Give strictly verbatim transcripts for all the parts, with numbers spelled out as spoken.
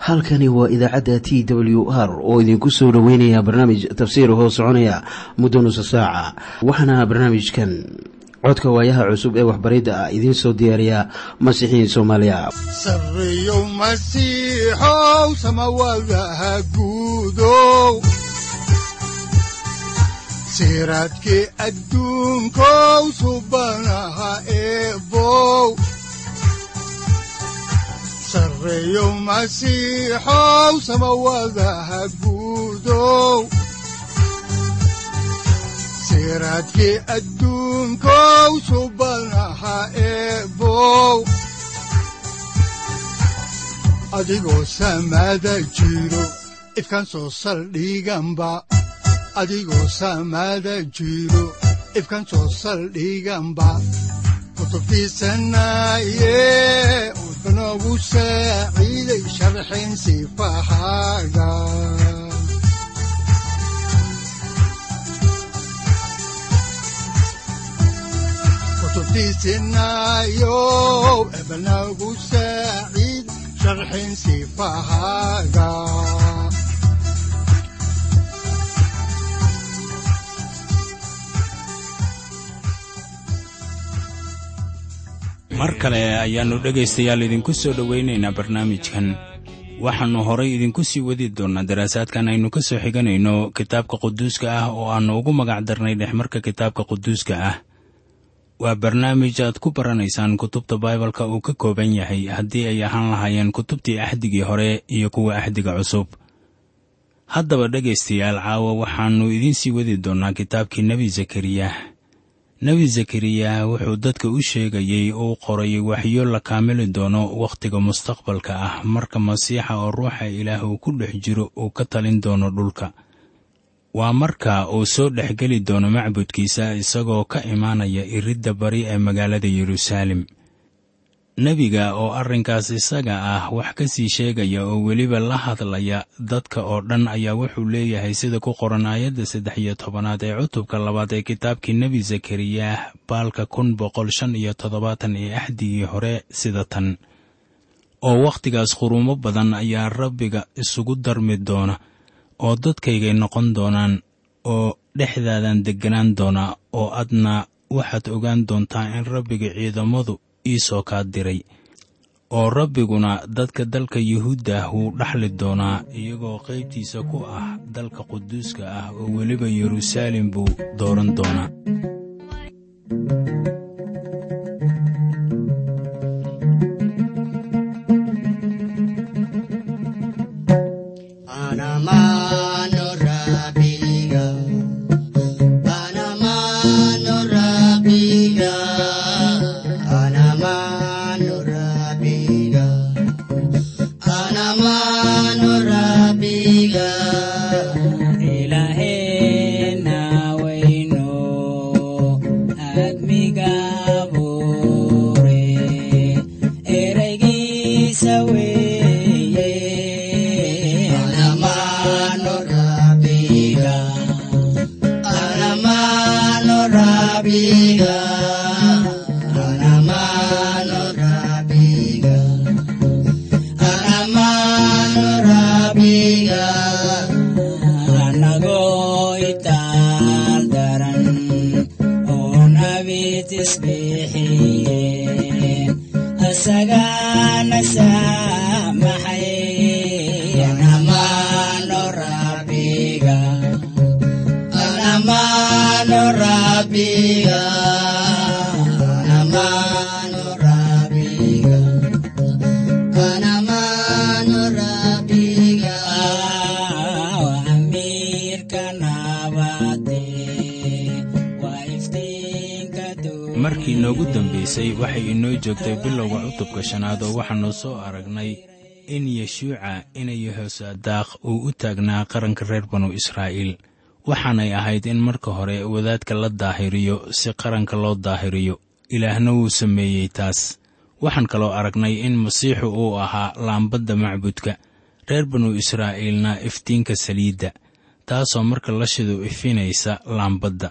halkani waa idaacadda T W R oo idinku soo dhaweynaya barnaamij tafsiir hoo soconaya muddo nusu saaca. waxaana barnaamijkan codka waayaha cusub ee waxbaridda ah idiin soo diyaariya Masiixiin Soomaaliya. Sarreeyow Masiixow samawadaha guudow siraadkii adduunkow subanaha eebow Sarreeyow Masiixow samawadaha guudow siraadkii adduunkow subanaha eebow adigoo samada jiro ifkaan soo saldhiganba adigoo samada jiro ifkaan soo saldhiganba kutubtiisanaye udanogu saaciiday sharxin sifahaaga kutubtiisanayo ebanagu saaciid sharxin sifahaaga mar kale ayaannu dhegaystayaal idinku soo dhowaynaynaa barnaamijkan. waxaannu horay idinku sii wadi doonnaa daraasaadkan aynu ka soo xiganayno kitaabka quduuska ah oo aannu ugu magac darnay dhexmarka kitaabka quduuska ah. waa barnaamij aad ku baranaysaan kutubta baibalka uu ka kooban yahay haddii ay ahaan lahaayeen kutubtii axdigii hore iyo kuwa axdiga cusub. haddaba dhegaystayaal, caawa waxaannu idiin sii wadi doonnaa kitaabkii nebi zakariya. nebi zakariya wuxuu dadka u sheegayey uu qoray waxyo la kaamili doono wakhtiga mustaqbalka ah marka masiixa oo ruuxa ilaah uu ku dhex jiro uu ka talin doono dhulka. waa marka uu soo dhexgeli doono macbudkiisa isagoo ka imaanaya iridda bari ee magaalada Yeruusaalem. nebiga oo arrinkaas isaga ah wax ka sii sheegaya oo weliba la hadlaya dadka oo dhan ayaa wuxuu leeyahay sida ku qoran aayadda saddex iyo tobanaad ee cutubka labaad ee kitaabkii nebi zakariya baalka kun boqol shan iyo toddobaatan ee axdigii hore sida tan: oo wakhtigaas quruumo badan ayaa rabbiga isugu darmi doona oo dadkaygay noqon doonaan oo dhexdaadan degganaan doona, oo adna waxaad ogaan doontaa in rabbiga ciidamadu ii soo kaa diray. oo rabbiguna dadka dalka yuhuudda wuu dhaxli doonaa iyagoo qaybtiisa ku ah dalka quduuska ah oo weliba Yeruusaalem buu dooran doonaa. markii noogu dambaysay waxay inoo joogtay bilowga cutubka shanaad oo waxaannu soo aragnay in yeshuuca ina yehosaadaaq uu u taagnaa qaranka reer banu israa'iil. waxaanay ahayd in marka hore wadaadka la daahiriyo si qaranka loo daahiriyo. ilaahna wuu sameeyey taas. waxaan kaloo aragnay in masiixu uu ahaa laambadda macbudka, reer banu israa'iilna iftiinka saliidda, taasoo marka la shido ifinaysa laambadda.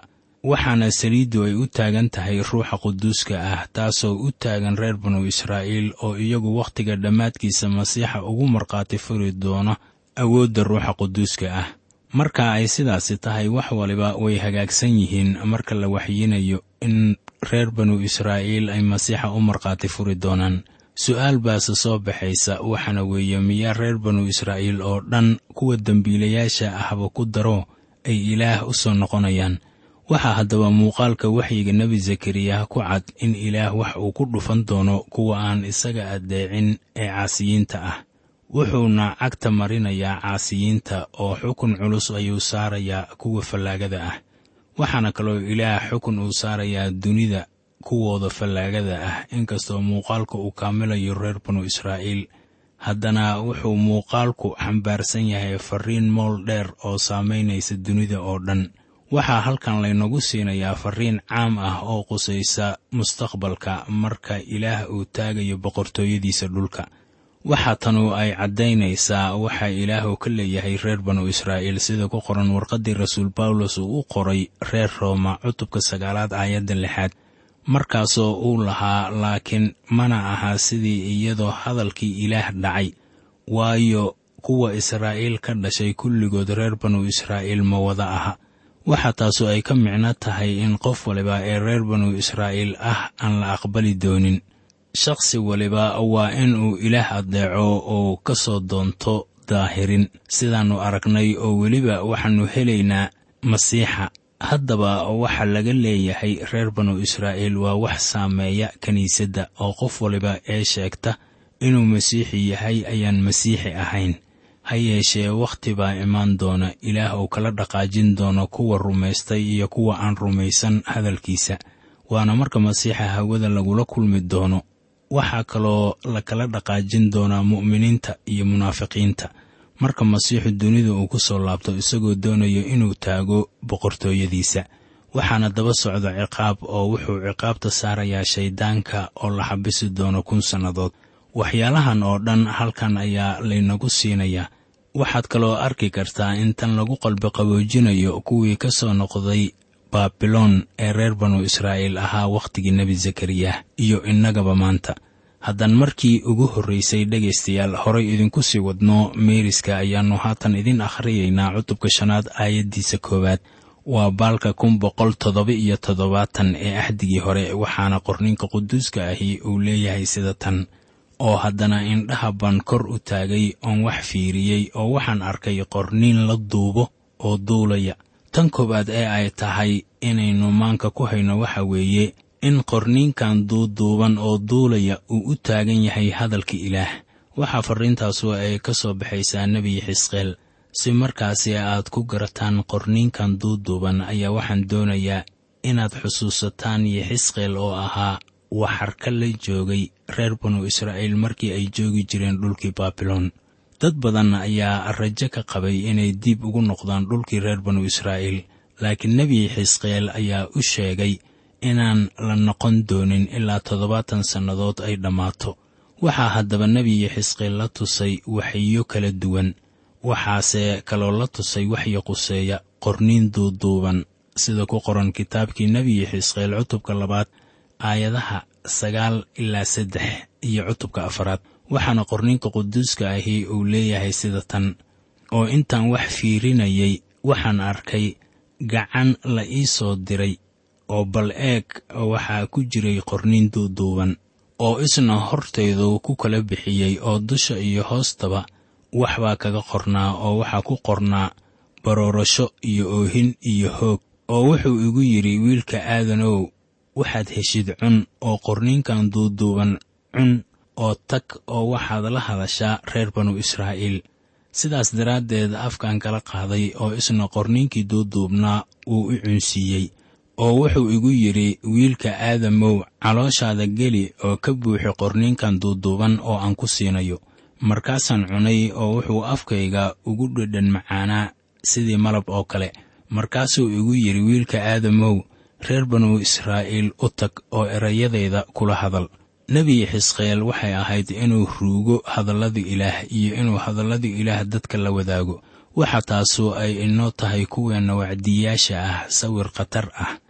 waxaana saliiddu ay u taagan tahay ruuxa quduuska ah, taasoo u taagan reer banu israa'iil oo iyagu wakhtiga dhammaadkiisa masiixa ugu markhaati furi doona awoodda ruuxa quduuska ah. marka ay sidaasi tahay, wax waliba way hagaagsan yihiin marka la waxyinayo in reer banu israa'iil ay masiixa u markhaati furi doonaan. su'aal baase soo baxaysa, waxaana weeye, miyaa reer banu israa'iil oo dhan kuwa dembiilayaasha ahba ku daro ay ilaah u soo noqonayaan? waxaa haddaba muuqaalka waxyiga nebi zakariya ku cad in ilaah wax uu ku dhufan doono kuwa aan isaga addeecin ee caasiyiinta ah. wuxuuna cagta marinayaa caasiyiinta oo xukun culus ayuu saarayaa kuwa fallaagada ah. waxaana kaloo ilaah xukun uu saarayaa dunida kuwooda fallaagada ah. inkastoo muuqaalku uu kaamilayo reer banu israa'iil, haddana wuxuu muuqaalku xambaarsan yahay farriin mool dheer oo saamaynaysa dunida oo dhan. waxaa halkan laynagu siinayaa farriin caam ah oo qusaysa mustaqbalka marka ilaah uu taagayo boqortooyadiisa dhulka. waxaa tanu ay caddaynaysaa waxa ilaahu ka leeyahay reer banu israa'iil, sida ku qoran warqaddii rasuul bawlos uu u qoray reer rooma cutubka sagaalaad aayadda lixaad, markaasoo uu lahaa, laakiin mana aha sidii iyadoo hadalkii ilaah dhacay, waayo kuwa israa'iil ka dhashay kulligood reer banu israa'iil ma wada aha. waxaa taasu ay ka micno tahay in qof waliba ee reer banu israa'iil ah aan la aqbali doonin. shakhsi waliba waa in uu ilaah addeeco oo ka soo doonto daahirin, sidaannu aragnay, oo weliba waxaannu helaynaa masiixa. haddaba waxa laga leeyahay reer banu israa'iil waa wax saameeya kiniisadda, oo qof waliba ee sheegta inuu masiixi yahay ayaan masiixi ahayn. ha yeeshee wakhti baa imaan doona ilaah uu kala dhaqaajin doono kuwa rumaystay iyo kuwa aan rumaysan hadalkiisa, waana marka masiixa hawada lagula kulmi doono. waxaa kaloo la kala dhaqaajin doonaa mu'miniinta iyo munaafiqiinta marka masiixu dunida uu ku soo laabto isagoo doonayo inuu taago boqortooyadiisa. waxaana daba socda ciqaab, oo wuxuu ciqaabta saarayaa shayddaanka oo la xabisi doono kun sannadood. waxyaalahan oo dhan halkan ayaa laynagu siinayaa. waxaad kaloo arki kartaa in tan lagu qalbi qaboojinayo kuwii ka soo noqday baabiloon ee reer banu israa'iil ahaa wakhtigii nebi zakariya iyo innagaba maanta. haddaan markii ugu horraysay dhegaystayaal horay idinku sii wadno meeriska, ayaannu haatan idin akhriyaynaa cutubka shanaad aayaddiisa koowaad. waa baalka kun boqol toddoba iyo toddobaatan ee axdigii hore, waxaana qorninka quduuska ahi uu leeyahay sida tan: oo haddana indhaha baan kor u taagay oon wax fiiriyey, oo waxaan arkay qorniin la duubo oo duulaya. tan koowaad ee ay tahay inaynu maanka ku hayno waxa weeye in qorniinkan duuduuban oo duulaya uu u taagan yahay hadalka ilaah. waxaa farriintaasu ay ka soo baxaysaa nebi xisqeel. si markaasi aad ku garataan qorniinkan duuduuban ayaa waxaan doonayaa inaad xusuusataan Yexisqeel oo ahaa waxarka la joogay reer banu Israa'iil markii ay joogi jireen dhulkii Baabiloon. dad badan ayaa rajo ka qabay inay dib ugu noqdaan dhulkii reer banu Israa'iil, laakiin nebi Yexisqeel ayaa u sheegay inaan la noqon doonin ilaa toddobaatan sannadood ay dhammaato. waxaa haddaba nebi Yexisqeel la tusay waxyo kala duwan, waxaase kaloo la tusay waxyo quseeya qorniin duuduuban sida ku qoran kitaabkii nebi Yexisqeel cutubka labaad aayadaha sagaal ilaa saddex iyo cutubka afaraad. waxaana qorniinka quduuska ahi uu leeyahay sida tan: oo intaan wax fiirinayay waxaan arkay gacan la ii soo diray, oo bal eeg waxaa ku jiray qorniin duuduuban oo isna hortaydu ku kala bixiyey, oo dusha iyo hoostaba waxbaa kaga qornaa, oo waxaa ku qornaa baroorasho iyo oohin iyo hoog. oo wuxuu igu yidhi, wiilka aadanow, waxaad heshid cun oo qorniinkan duuduuban cun, oo tag oo waxaad la hadashaa reer banu Israa'iil. sidaas daraaddeed afkaan kala qaaday, oo isna qorniinkii duuduubnaa uu u cunsiiyey. oo wuxuu igu yidhi, wiilka aadamow, calooshaada geli oo ka buuxi qorniinkan duuduuban oo aan ku siinayo. markaasaan cunay, oo wuxuu afkayga ugu dhadhan macaanaa sidii malab oo kale. markaasuu igu yidhi, wiilka aadamow, reer banu Israa'iil u tag oo erayadayda kula hadal. nebi Yexisqeel waxay ahayd inuu ruugo hadalladii ilaah iyo inuu hadalladii ilaah dadka la wadaago. waxa taasu ay inoo tahay kuweenna wacdiyaasha ah sawir khatar ah,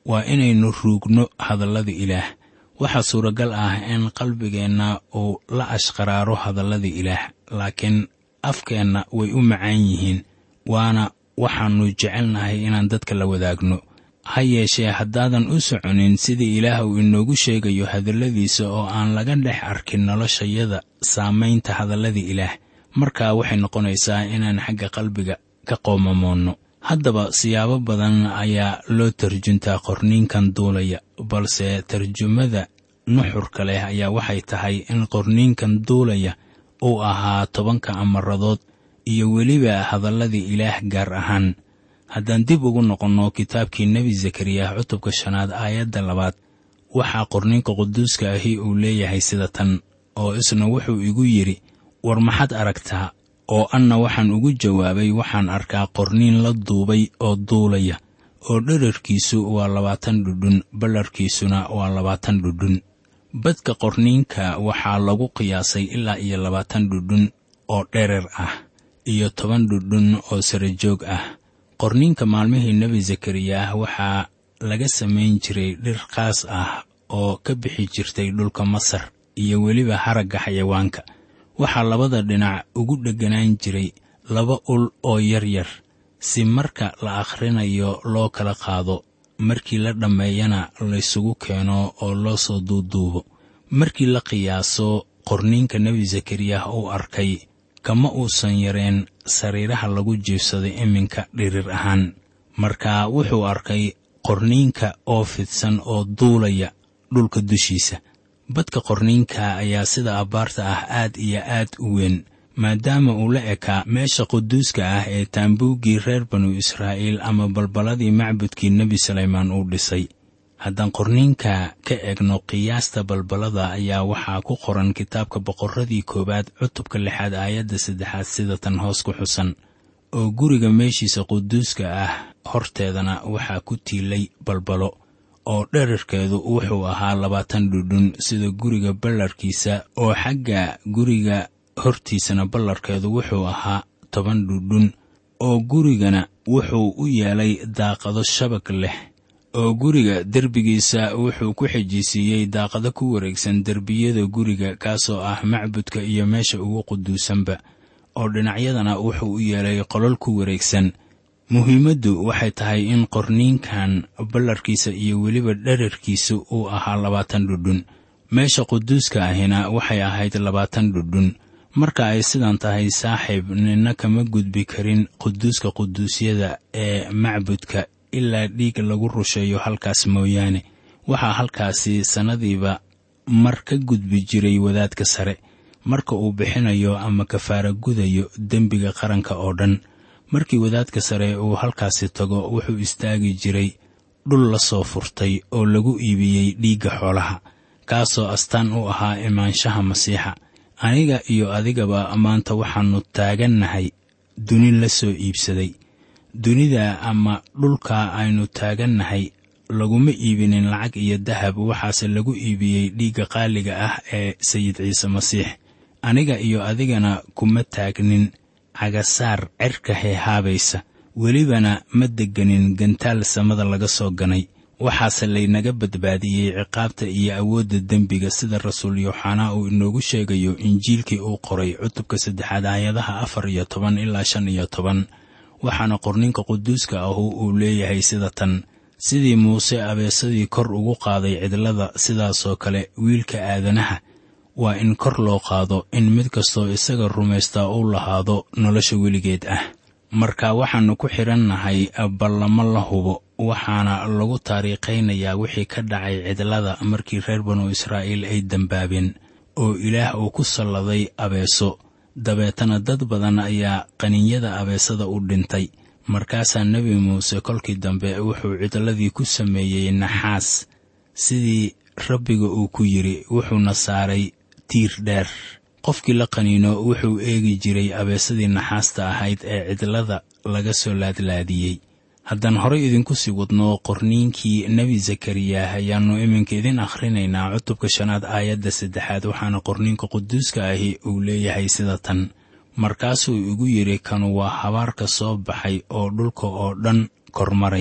waa inaynu ruugno hadallada ilaah. waxaa suuragal ah in qalbigeenna uu la ashqaraaro hadallada ilaah, laakiin afkeenna way u macaan yihiin, waana waxaannu jecelnahay inaan dadka la wadaagno. ha yeeshee haddaadan u soconin sidii ilaah uu inoogu sheegayo hadalladiisa oo aan laga dhex arkin noloshayada saamaynta hadallada ilaah, markaa waxay noqonaysaa inaan xagga qalbiga ka qoomamoonno. haddaba siyaabo badan ayaa loo tarjuntaa qorniinkan duulaya, balse tarjumada nuxurka leh ayaa waxay tahay in qorniinkan duulaya uu ahaa tobanka amaradood iyo weliba hadalladii ilaah gaar ahaan. haddaan dib ugu noqonno kitaabkii nebi zakariya cutubka shanaad aayadda labaad, waxaa qorniinka quduuska ahi uu leeyahay sida tan, oo isna wuxuu igu yidhi, war maxaad aragtaa? oo anna waxaan ugu jawaabay, waxaan arkaa qorniin la duubay oo duulaya, oo dherarkiisu waa labaatan dhudhun, ballarkiisuna waa labaatan dhudhun. badka qorniinka waxaa lagu qiyaasay ilaa iyo labaatan dhudhun oo dherer ah, iyo toban dhudhun oo sarajoog ah. qorniinka maalmihii nebi zakariya waxaa laga samayn jiray dhir qaas ah oo ka bixi jirtay dhulka Masar iyo weliba haragga xayawaanka. waxaa labada dhinac ugu dhegganaan jiray laba ul oo yaryar, si marka la akhrinayo loo kala qaado, markii la dhammeeyana laysugu keeno oo loo soo duuduubo. markii la qiyaaso qorniinka nebi zakariya uu arkay, kama uusan yareen sariiraha lagu jiifsaday iminka dhirir ahaan. markaa wuxuu arkay qorniinka oo fidsan oo duulaya dhulka dushiisa. badka qorniinka ayaa sida abbaarta ah aad iyo aad u weyn, maadaama uu la ekaa meesha quduuska ah ee taambuuggii reer banu Israa'iil ama balballadii macbudkii nebi Sulaymaan uu dhisay. haddaan qorniinka ka eegno qiyaasta balballada ayaa waxaa ku qoran kitaabka boqorradii koowaad cutubka lixaad aayadda saddexaad sida tan hoos ku xusan, oo guriga meeshiisa quduuska ah horteedana waxaa ku tiilay balbalo, oo dherarkeedu wuxuu ahaa labaatan dhudhun sida guriga ballarkiisa, oo xagga guriga hortiisana ballarkeedu wuxuu ahaa toban dhudhun, oo gurigana wuxuu u yeelay daaqado shabag leh, oo guriga derbigiisa wuxuu ku xijisiiyey daaqado ku wareegsan derbiyada guriga, kaasoo ah macbudka iyo meesha ugu quduusanba, oo dhinacyadana wuxuu u yeelay qolol ku wareegsan. muhiimaddu waxay tahay in qorniinkan ballarkiisa iyo weliba dherarkiisu uu ahaa labaatan dhudhun. meesha quduuska ahina waxay ahayd labaatan dhudhun. marka ay sidan tahay saaxiib, nina kama gudbi karin quduuska quduusyada ee macbudka ilaa dhiig lagu rusheeyo halkaas mooyaane. waxaa halkaasi sannadiiba mar ka gudbi jiray wadaadka sare, marka uu bixinayo ama kafaara gudayo dembiga qaranka oo dhan. markii wadaadka sare uu halkaasi tago, wuxuu istaagi jiray dhul la soo furtay oo lagu iibiyey dhiigga xoolaha, kaasoo astaan u ahaa imaanshaha masiixa. aniga iyo adigaba maanta waxaannu taagannahay duni la soo iibsaday. dunida ama dhulka aynu taagannahay laguma iibinin lacag iyo dahab, waxaase lagu iibiyey dhiigga qaaliga ah ee sayid ciise masiix. aniga iyo adigana kuma taagnin cagasaar cirka heehaabaysa, welibana ma deganin gantaal samada laga soo ganay. waxaase laynaga badbaadiyey ciqaabta iyo awoodda dembiga, sida rasuul yooxanaa uu inoogu sheegayo injiilkii uu qoray cutubka saddexaad aayadaha afar iyo toban ilaa shan iyo toban. waxaana qorniinka quduuska ahu uu leeyahay sida tan, sidii muuse abeesadii kor ugu qaaday cidlada, sidaasoo kale wiilka aadanaha waa in kor loo qaado, in mid kastoo isaga rumaystaa uu lahaado nolosha weligeed ah. marka waxaannu ku xidhannahay ballamo la hubo, waxaana lagu taariikhaynayaa wixii ka dhacay cidlada markii reer banu Israa'iil ay dembaabeen, oo ilaah uu ku salladay abeeso. dabeetana dad badan ayaa qaninyada abeesada u dhintay. markaasaa nebi muuse kolkii dambe wuxuu cidladii ku sameeyey naxaas, sidii rabbiga uu ku yidhi, wuxuuna saaray tiir dheer. qofkii la qaniino wuxuu eegi jiray abeesadii naxaasta ahayd ee cidlada laga soo laadlaadiyey. haddaan horay idinku sii wadno qorniinkii nebi zakariya, ayaannu iminka idin akhrinaynaa cutubka shanaad aayadda saddexaad. waxaana qorniinka quduuska ahi uu leeyahay sida tan, markaasuu igu yidhi, kanu waa habaarka soo baxay oo dhulka oo dhan kormaraya.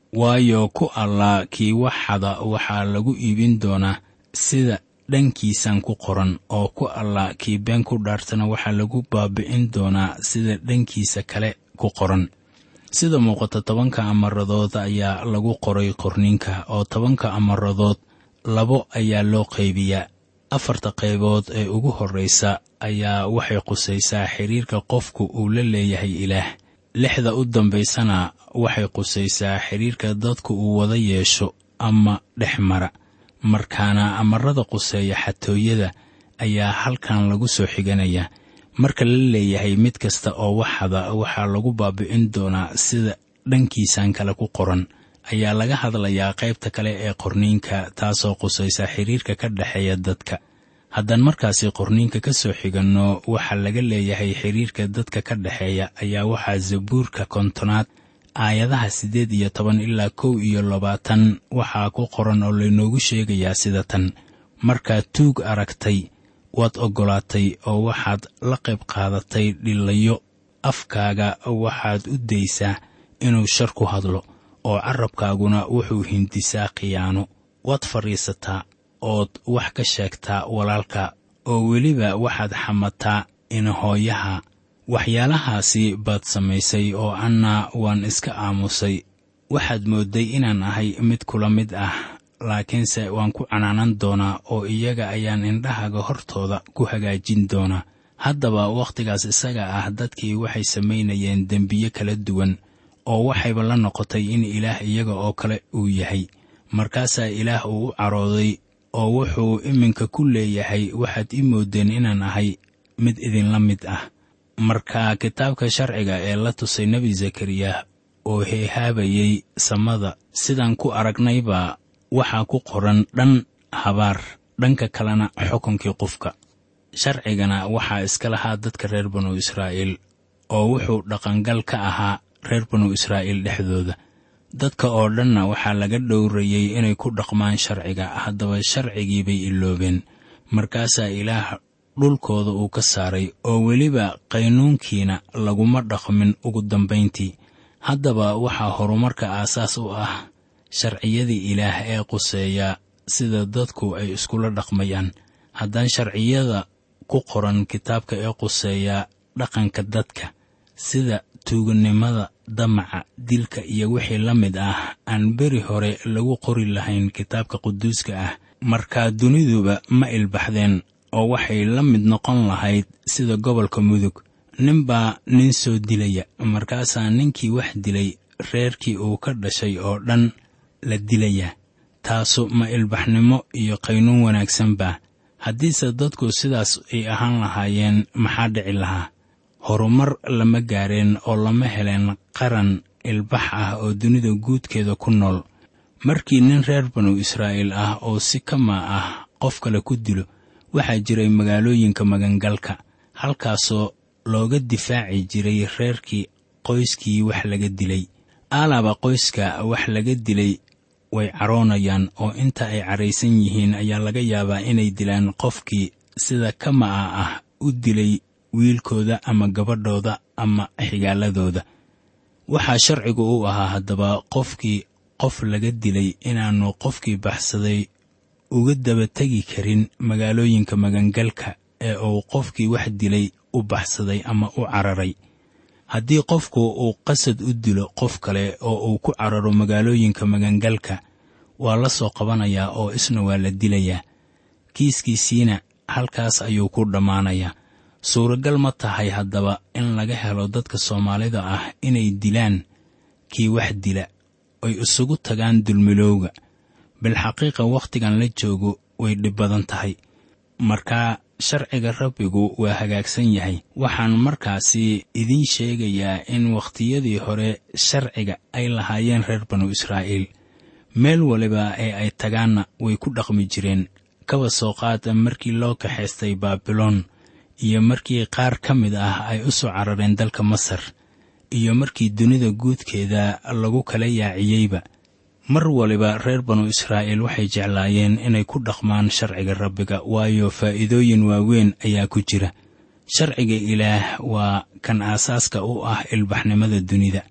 waayo ku alla kii wax xada waxaa lagu iibin doonaa sida dhankiisan ku qoran, oo ku alla kii been ku dhaartana waxaa lagu baabi'in doonaa sida dhankiisa kale ku qoran. sida muuqata tobanka amaradood ayaa lagu qoray qorniinka, oo tobanka amaradood labo ayaa loo qaybiyaa. afarta qaybood ee ugu horraysa ayaa waxay qusaysaa xiriirka qofku uu la leeyahay ilaah. lixda u dambaysana waxay qusaysaa xiriirka dadku uu wada yeesho ama dhex mara. markaana amarada quseeya xatooyada ayaa halkan lagu soo xiganaya. marka la leeyahay mid kasta oo waxada waxaa lagu baabi'in doonaa sida dhankiisan kale ku qoran, ayaa laga hadlayaa qaybta kale ee qorniinka, taasoo qusaysa xiriirka ka dhexeeya dadka. haddaan markaasi qorniinka ka soo xiganno waxa laga leeyahay xiriirka dadka ka dhexeeya, ayaa waxaa zabuurka kontonaad aayadaha siddeed iyo toban ilaa kow iyo labaatan waxaa ku qoran oo laynoogu sheegayaa sida tan: markaad tuug aragtay waad oggolaatay oo waxaad la qayb qaadatay dhillayo, afkaaga waxaad u daysaa inuu shar ku hadlo, oo carrabkaaguna wuxuu hindisaa khiyaano. waad fadhiisataa ood wax ka sheegtaa walaalka, oo weliba waxaad xamataa inahooyaha. waxyaalahaasi baad samaysay oo anna waan iska aamusay. waxaad moodday inaan ahay mid kula mid ah, laakiinse waan ku canaanan doonaa oo iyaga ayaan indhahaaga hortooda ku hagaajin doonaa. haddaba wakhtigaas isaga ah dadkii waxay samaynayeen dembiye kala duwan, oo waxayba la noqotay in ilaah iyaga oo kale uu yahay. markaasaa ilaah uu u carooday oo wuxuu iminka ku leeyahay, waxaad ii mooddeen inaan ahay mid idinla mid ah. marka kitaabka sharciga ee la tusay nebi zakariya oo heehaabayey samada, sidaan ku aragnayba waxaa ku qoran dhan habaar, dhanka kalena xukunkii qofka. sharcigana waxaa iska lahaa dadka reer banu israa'iil, oo wuxuu dhaqangal ka ahaa reer banu israa'iil dhexdooda. dadka oo dhanna waxaa laga dhowrayey inay ku dhaqmaan sharciga. haddaba sharcigii bay iloobeen. markaasaa ilaah dhulkooda uu ka saaray, oo weliba qaynuunkiina laguma dhaqmin ugu dambayntii. haddaba waxaa horumarka aasaas u ah sharciyadii ilaah ee quseeya sida dadku ay iskula dhaqmayaan. haddaan sharciyada ku qoran kitaabka ee quseeya dhaqanka dadka, sida tuuganimada, damaca, dilka iyo wixii la mid ah, aan beri hore lagu qori lahayn kitaabka quduuska ah, markaa duniduba ma ilbaxdeen oo waxay la mid noqon lahayd sida gobolka mudug. ninbaa nin soo dilaya, markaasaa ninkii wax dilay reerkii uu ka dhashay oo dhan la dilaya. taasu ma ilbaxnimo iyo qaynuun wanaagsan baa? haddiise dadku sidaas ay ahaan lahaayeen maxaa dhici lahaa? horumar lama gaareen oo lama heleen qaran ilbax ah oo dunida guudkeeda ku nool. markii nin reer banu israa'iil ah oo si kama ah qof kale ku dilo, waxaa jiray magaalooyinka magangalka, halkaasoo looga difaaci jiray reerkii qoyskii wax laga dilay. aalaba qoyska wax laga dilay way caroonayaan, oo inta ay caraysan yihiin ayaa laga yaabaa inay dilaan qofkii sida kamaa ah u dilay wiilkooda ama gabadhooda ama xigaaladooda. waxaa sharcigu u ahaa haddaba qofkii qof laga dilay inaannu qofkii baxsaday uga daba tegi karin magaalooyinka magangalka ee uu qofkii wax dilay u baxsaday ama u cararay. haddii qofku uu qasad u dilo qof kale oo uu ku cararo magaalooyinka magangalka, waa la soo qabanayaa oo isna waa la dilayaa. kiiskiisiina halkaas ayuu ku dhammaanayaa. suuragal ma tahay haddaba in laga helo dadka Soomaalida ah inay dilaan kii wax dila oy isugu tagaan dulmilowga? bilxaqiiqa wakhtigan la joogo way dhib badan tahay. markaa sharciga rabbigu waa hagaagsan yahay. waxaan markaasi idiin sheegayaa in wakhtiyadii hore sharciga ay lahaayeen reer banu Israa'iil. meel waliba ee ay tagaanna way ku dhaqmi jireen. kaba soo qaata markii loo kaxaystay Baabiloon, iyo markii qaar ka mid ah ay u soo carareen dalka Masar, iyo markii dunida guudkeeda lagu kala yaaciyeyba. mar waliba reer banu Israa'iil waxay jeclaayeen inay ku dhaqmaan sharciga rabbiga, waayo faa'iidooyin waaweyn ayaa ku jira. sharciga ilaah waa kan aasaaska u ah ilbaxnimada dunida.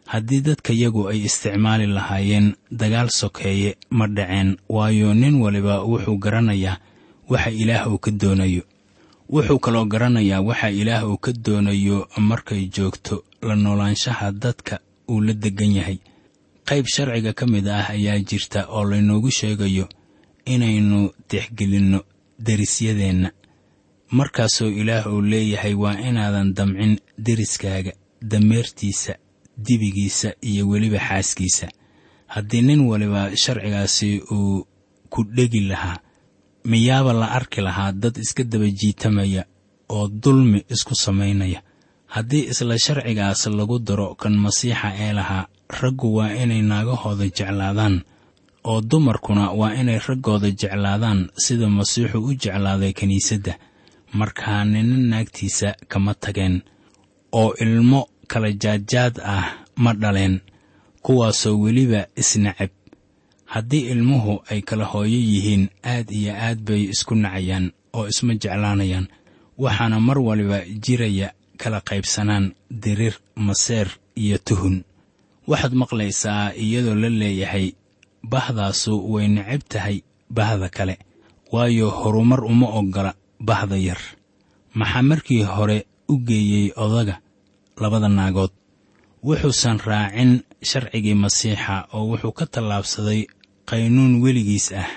haddii dadka yagu ay isticmaali lahaayeen dagaal sokeeye ma dhaceen, waayo nin waliba wuxuu garanayaa waxa Ilaah uu ka doonayo. wuxuu kaloo garanayaa waxa Ilaah uu ka doonayo markay joogto la noolaanshaha dadka uu la degan yahay. qayb sharciga ka mid ah ayaa jirta oo laynoogu sheegayo inaynu tixgelinno derisyadeenna. markaasoo Ilaah uu leeyahay waa inaadan damcin deriskaaga, dameertiisa, dibigiisa iyo weliba xaaskiisa. haddii nin waliba sharcigaasi uu ku dhegi lahaa, miyaaba la arki lahaa dad iska daba jiitamaya oo dulmi isku samaynaya. haddii isla sharcigaas lagu daro kan Masiixa ee lahaa, raggu waa inay naagahooda jeclaadaan, oo dumarkuna waa inay raggooda jeclaadaan sida Masiixu u jeclaaday kiniisadda, markaa nina naagtiisa kama tageen, oo ilmo kala jaadjaad ah ma dhaleen, kuwaasoo weliba isnacab. haddii ilmuhu ay kala hooyo yihiin, aad iyo aad bay isku nacayaan oo isma jeclaanayaan, waxaana mar waliba jiraya kala qaybsanaan, dirir, maseer iyo tuhun. waxaad maqlaysaa iyadoo la leeyahay bahdaasu way necab tahay bahda kale, waayo horumar uma oggola bahda yar. maxaa markii hore u geeyey odaga labada naagood? wuxuusan raacin sharcigii Masiixa oo wuxuu ka tallaabsaday qaynuun weligiis ah.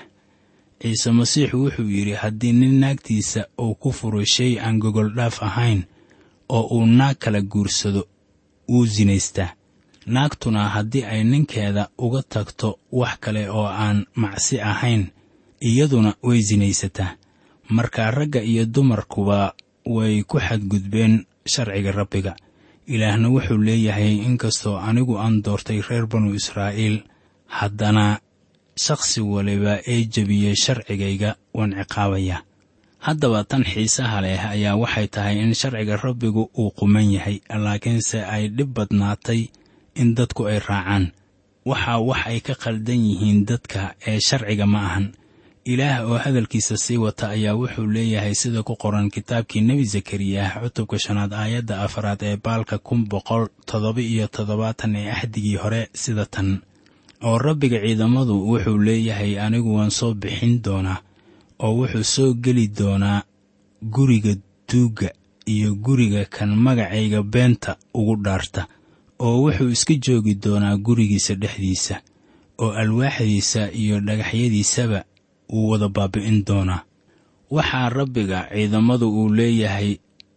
ciise Masiixu wuxuu yidhi haddii nin naagtiisa uu ku furo shay aan gogol dhaaf ahayn oo uu naag kala guursado, wuu sinaystaa. naagtuna haddii ay ninkeeda uga tagto wax kale oo aan macsi ahayn, iyaduna way sinaysataa. markaa ragga iyo dumarkuba way ku xadgudbeen sharciga Rabbiga. Ilaahna wuxuu leeyahay inkastoo anigu aan doortay reer banu Israa'iil, haddana shakhsi waliba ee jebiyey sharcigayga waan ciqaabayaa. haddaba tan xiisaha leh ayaa waxay tahay in sharciga Rabbigu uu quman yahay, laakiinse ay dhib badnaatay in dadku ay raacaan. waxaa wax ay ka qaldan yihiin dadka ee sharciga ma ahan. Ilaah oo hadalkiisa sii wata ayaa wuxuu leeyahay sida ku qoran kitaabkii nebi Zakariya cutubka shanaad aayadda afaraad ee baalka kun boqol toddoba iyo toddobaatan ee ahdigii hore sida tan: oo Rabbiga ciidamadu wuxuu leeyahay anigu waan soo bixin doonaa, oo wuxuu soo geli doonaa guriga duuga iyo guriga kan magacayga beenta ugu dhaarta, oo wuxuu iska joogi doonaa gurigiisa dhexdiisa, oo alwaaxdiisa iyo dhagaxyadiisaba uu wada baabi'in doonaa. waxaa Rabbiga ciidamadu uu leeyahay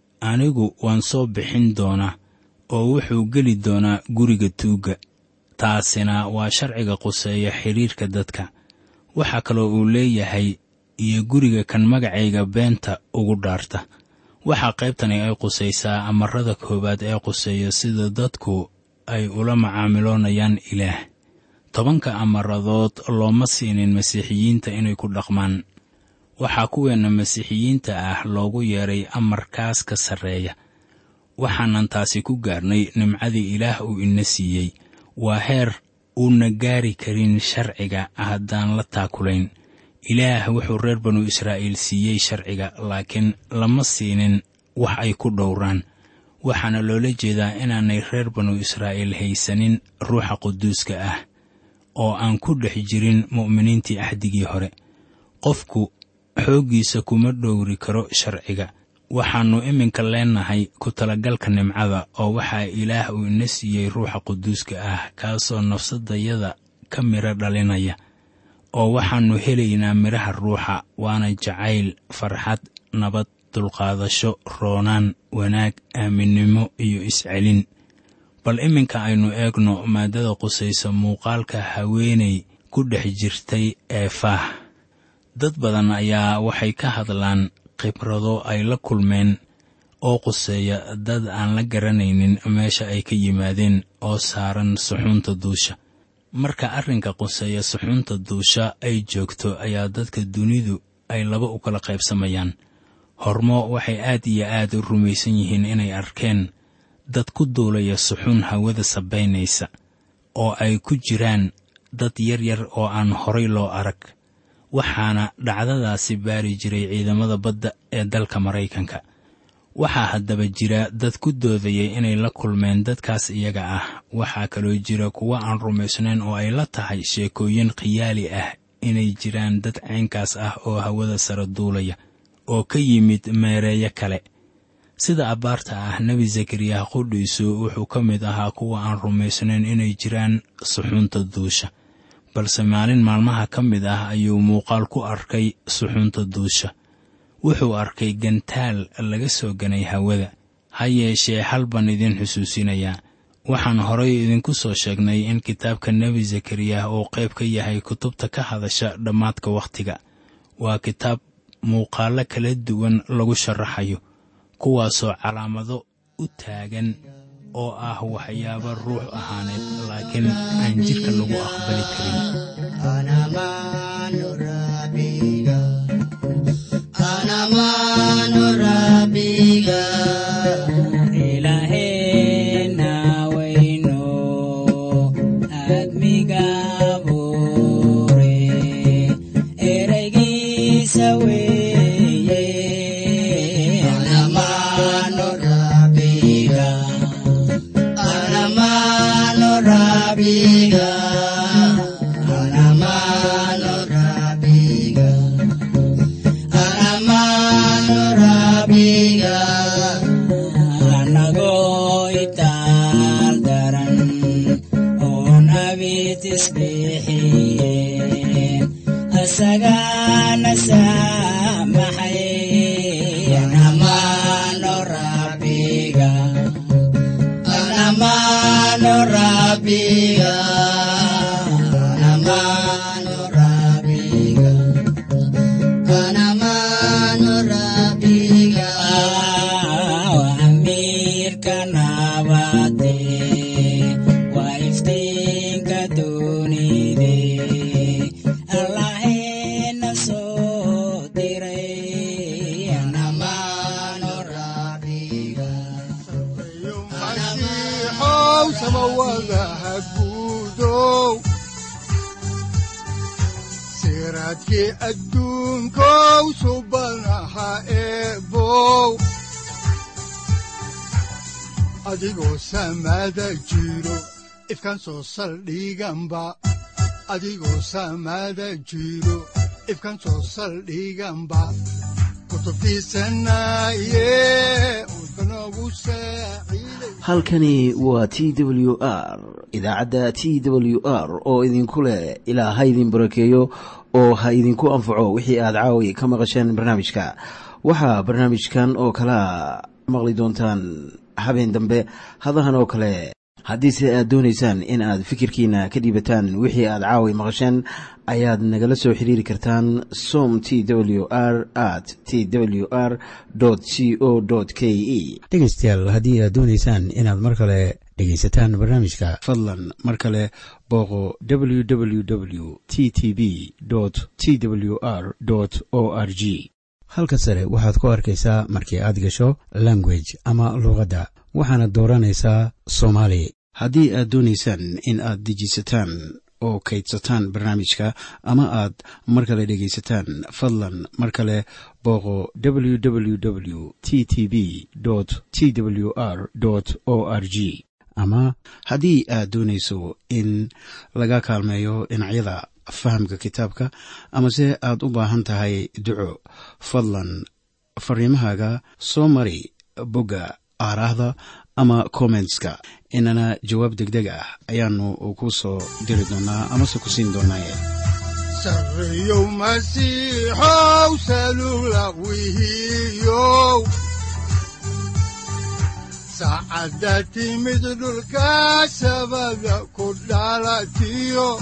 anigu waan soo bixin doonaa, oo wuxuu geli doonaa guriga tuuga. taasina waa sharciga quseeya xiriirka dadka. waxaa kaloo uu leeyahay iyo guriga kan magacayga beenta ugu dhaarta. waxaa qaybtani ay qusaysaa amarada koowaad ee quseeya sida dadku ay ula macaamiloonayaan Ilaah. tobanka amaradood looma siinin masiixiyiinta inay ku dhaqmaan. waxaa kuweena masiixiyiinta ah loogu yeeray amarkaas ka sarreeya. waxaanan taasi ku gaarnay nimcadii Ilaah uu ina siiyey. waa heer uuna gaari karin sharciga haddaan la taakulayn. Ilaah wuxuu reer banu Israa'iil siiyey sharciga, laakiin lama siinin wax ay ku dhowraan. waxaana loola jeedaa inaanay reer banu Israa'iil haysanin ruuxa quduuska ah oo aan ku dhex jirin mu'miniintii ahdigii hore. qofku xooggiisa kuma dhowri karo sharciga. waxaannu iminka leenahay ku talagalka nimcada, oo waxaa Ilaah uu ina siiyey ruuxa quduuska ah, kaasoo nafsadayada ka miro dhalinaya. oo waxaannu helaynaa midhaha ruuxa, waana jacayl, farxad, nabad, dulqaadasho, roonaan, wanaag, aaminnimo iyo iscelin. bal iminka aynu eegno maadada qusaysa muuqaalka haweenay ku dhex jirtay ee faah. dad badan ayaa waxay ka hadlaan khibrado ay la kulmeen oo quseeya dad aan la garanaynin meesha ay ka yimaadeen oo saaran suxuunta duusha. marka arrinka quseeya suxuunta duusha ay joogto ayaa dadka dunidu ay laba u kala qaybsamayaan. hormo waxay aad iyo aad u rumaysan yihiin inay arkeen dad ku duulaya suxuun hawada sabaynaysa, oo ay ku jiraan dad yaryar oo aan horay loo arag. waxaana dhacdadaasi baari jiray ciidamada badda ee dalka Maraykanka. waxaa haddaba jira dad ku doodayay inay la kulmeen dadkaas iyaga ah. waxaa kaloo jira kuwa aan rumaysnayn oo ay la tahay sheekooyin khiyaali ah inay jiraan dad caynkaas ah oo hawada sare duulaya oo ka yimid meereeyo kale. sida abbaarta ah, nebi zakariya qudhiisu wuxuu ka mid ahaa kuwa aan rumaysnayn inay jiraan suxuunta duusha, balse maalin maalmaha ka mid ah ayuu muuqaal ku arkay suxuunta duusha. wuxuu arkay gantaal laga soo ganay hawada. ha yeeshee hal baan idin xusuusinayaa. waxaan horay idinku soo sheegnay in kitaabka nebi zakariya uu qayb ka yahay kutubta ka hadasha dhammaadka wakhtiga. waa kitaab muuqaallo kala duwan lagu sharaxayo, kuwaasoo calaamado u taagan oo ah waxyaabo ruux ahaaneed laakiin aan jidhka lagu aqbali karin. siraadkii adduunkow subanaha eebow adigoo samada jiro ifkan soo saldhiganba adigoo samada jiro ifkan soo saldhiganba halkani waa T W R, idaacadda T W R oo idinku leh ilaa ha idin barakeeyo oo ha idinku anfaco wixii aad caawi ka maqasheen barnaamijka. waxaa barnaamijkan oo kala maqli doontaan habeen dambe hadahan oo kale. haddiise aad doonaysaan in aad fikirkiina ka dhiibataan wixii aad caawi maqasheen, ayaad nagala soo xiriiri kartaan som t w r at t w r c o k e. dhegaystayaal, haddii aad doonaysaan inaad mar kale dhegaysataan barnaamijka, fadlan mar kale booqo w w w t t b t w r o r g. halka sare waxaad ku arkaysaa markii aad gasho language ama luqadda, waxaana dooranaysaa Soomaali. haddii aad doonaysaan in aad dejisataan oo kaydsataan barnaamijka ama aad mar kale dhegaysataan, fadlan mar kale booqo w w w t t b t w r o r g. ama haddii aad doonayso in laga kaalmeeyo dhinacyada fahamka kitaabka amase aad u baahan tahay duco, fadlan fariimahaaga soo mari bogga aaraahda ama commentska, inana jawaab degdeg ah ayaanu ku soo diri doonaa amase ku siin doonaaye. sarreeyow masiixow salula wihiyow saacadda timid dhulka sabada ku dhalatiyo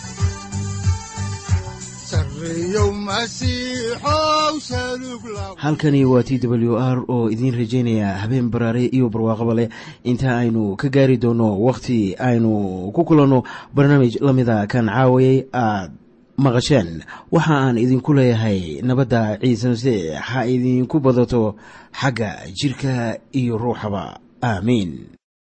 halkani waa T W R oo idiin rajaynaya habeen baraare iyo barwaaqaba leh, inta aynu ka gaari doono wakhti aynu ku kulanno barnaamij la mida kan caawayay aad maqasheen. waxa aan idinku leeyahay nabadda ciise masiix ha idinku badato xagga jirka iyo ruuxaba. aamiin.